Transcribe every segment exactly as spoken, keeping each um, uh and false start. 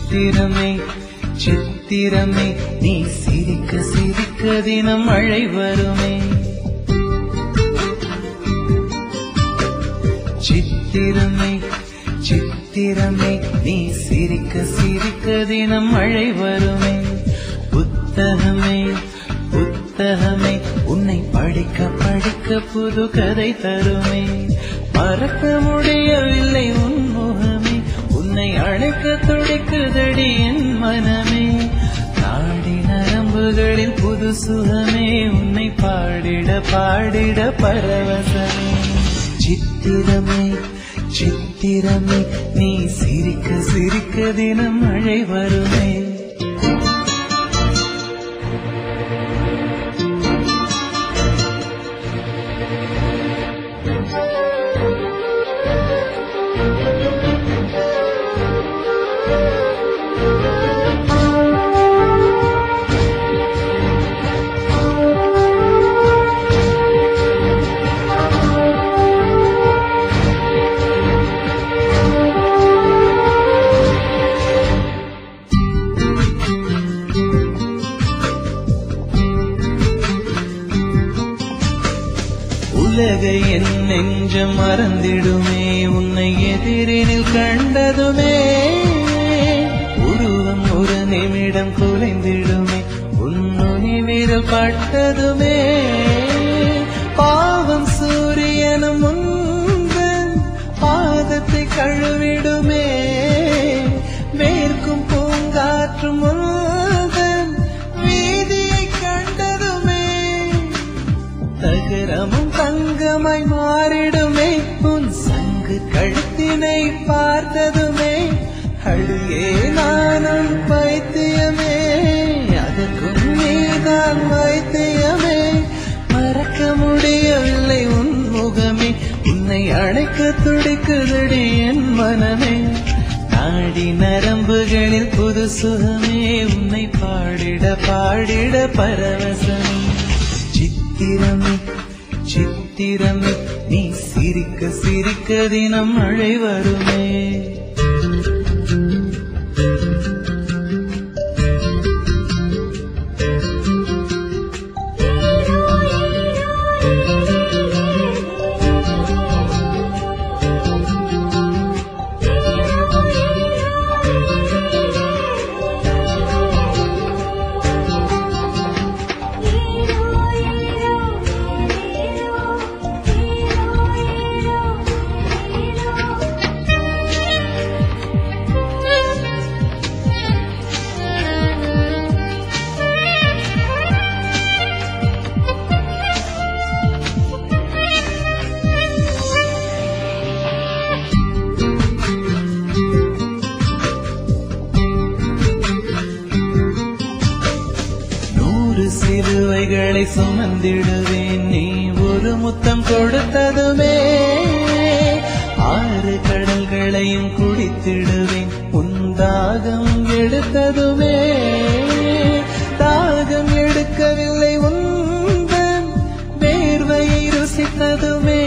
சித்திரமே சித்திரமே நீ சிரிக்க சிரிக்க தினம் மழை வருமே. சித்திரமே சித்திரமே நீ சிரிக்க சிரிக்க தினம் மழை வருமே. புத்தகமே புத்தகமே உன்னை படிக்க படிக்க புது கதை தருமே. மறக்க முடியவில்லை உன் முகமே, உன்னை அழைக்க துடிக்குதடி என் மனமே. நாடி நரம்புகளில் புது சுகமே, உன்னை பாடிட பாடிட பரவசமே. சித்திரமே சித்திரமே நீ சிரிக்க சிரிக்க தினம் மழை வருமே. உலகை என் நெஞ்சம் மறந்திடுமே, உன்னை எதிரினில் கண்டதுமே. உருவம் ஒரு நிமிடம் குலைந்திடுமே, உன்னுனி விரல் பட்டதுமே. பாவம் சூரியனும் உந்தன் பாதத்தை கழுவிடுமே. வேர்க்கும் பூங்காற்றும் உந்தன் வீதியை கண்டதுமே. தகரமும் தங்கமாய் மாறிடுமே, உன் சங்கு கழுத்தினை பார்த்ததுமே. அழுயே நானும் பைத்தியமே, அதற்கும் நீதான் வைத்தியமே. மறக்க முடியவில்லை உன் முகமே, உன்னை அழைக்க துடிக்குதடி என் மனமே. நாடி நரம்புகளில் புது சுகமே, உன்னை பாடிட பாடிட பரவசமே. சித்திரமே சித்திரமே நீ சிரிக்க சிரிக்க தினம் மழை வருமே. சிறுவைகளை சுமந்திடுவேன், நீ ஒரு முத்தம் கொடுத்ததுமே. ஆறு கடல்களையும் குடித்திடுவேன், உன் தாகம் எடுத்ததுமே. தாகம் எடுக்கவில்லை உந்தன் வேர்வையை ருசித்ததுமே.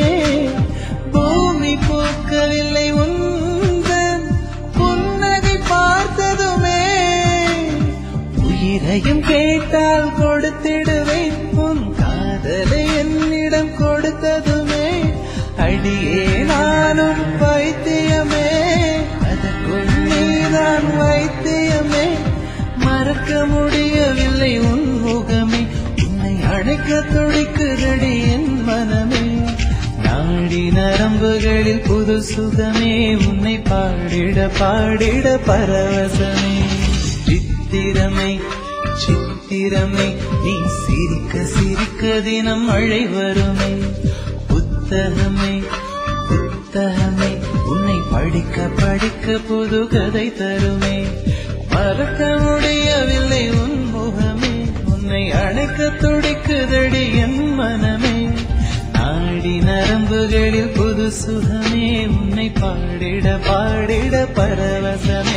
பூமி பூக்கவில்லை உந்தன் புன்னகை பார்த்ததுமே. உயிரையும் கேட்டால் கொடுத்திடுவேன், உன் காதலை என்னிடம் கொடுத்ததுமே. அடியே நானும் பைத்தியமே, அதற்குள் நீதான் வைத்தியமே. மறக்க முடியவில்லை உன் முகமே, உன்னை அழைக்க துடிக்குதடி என் மனமே. நாடி நரம்புகளில் புது சுகமே, உன்னை பாடிட பாடிட பரவசமே. சித்திரமே சித்திரமே நீ சிரிக்க சிரிக்க தினம் மழை வருமே. புத்தகமே புத்தகமே உன்னை படிக்க படிக்க புது கதை தருமே. மறக்க முடியவில்லை உன் முகமே, உன்னை அழைக்க துடிக்குதடி என் மனமே. நாடி நரம்புகளில் புது சுகமே, உன்னை பாடிட பாடிட பரவசமே.